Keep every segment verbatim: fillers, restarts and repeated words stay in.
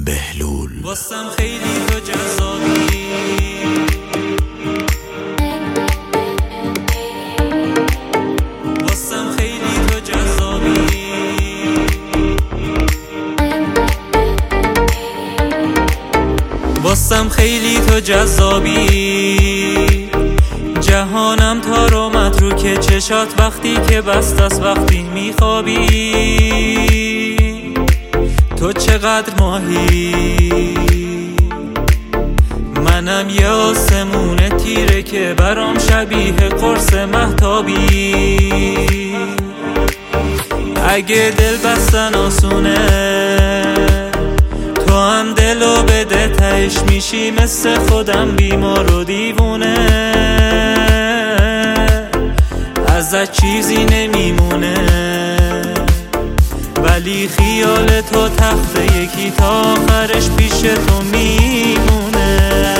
بهلول. واسم خیلی تو جذابی، واسم خیلی تو جذابی، واسم خیلی تو جذابی. جهانم تار و متروکه چشات وقتی که بست است، وقتی میخوابی. تو چقدر ماهی، منم یه آسمون تیره که برام شبیه قرص مهتابی. اگه دل بستن آسونه، تو هم دلو بده تهش میشی مثل خودم بیمار و دیوونه. ازت چیزی نمیمونه، ولی خیال تو تخت یکی تا آخرش پیش تو میمونه.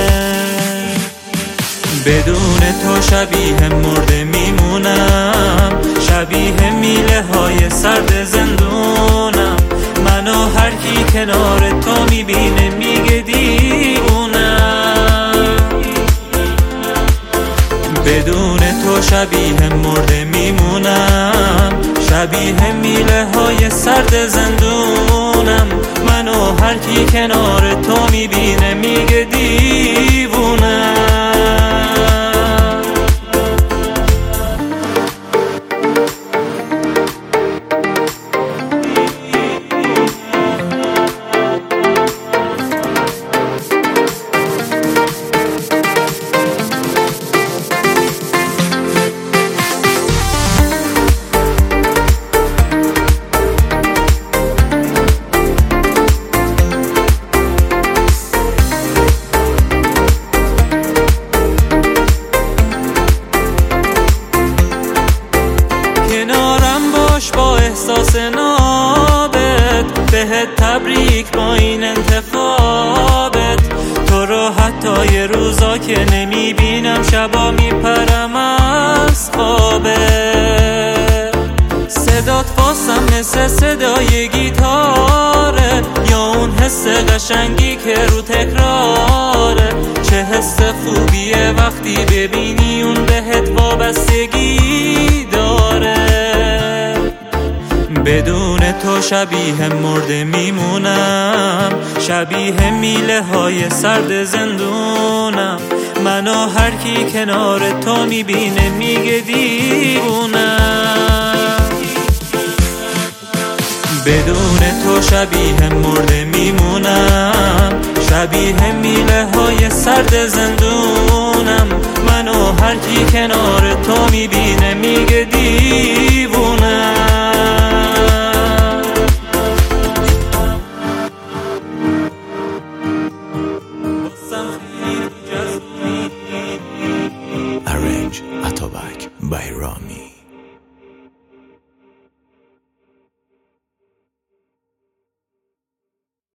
بدون تو شبیه مرده میمونم، شبیه میله های سرد زندونم. منو هر کی کنار تو میبینه میگه دیوونم. بدون تو شبیه مرده میمونم، شبیه میله های سرد زندونم. منو هر کی کنار تو میبینه میگه دیوونم. کنارم باش با احساس نابت، بهت تبریک با این انتخابت. تو رو حتی یه روزا که نمیبینم، شبا میپرم از خوابت. صدات واسم مثل صدای گیتاره، یا اون حس قشنگی که رو تکراره. چه حس خوبیه وقتی ببینی اون بهت وابستگی داره. بدون تو شبیه مرده میمونم، شبیه میله های سرد زندونم. منو هر کی کنار تو میبینه میگه دیوونم. بدون تو شبیه مرده میمونم، شبیه میله های سرد زندونم. منو هر کی کنار تو میبینه میگه دیوونم. Arrange Atobak by Rami.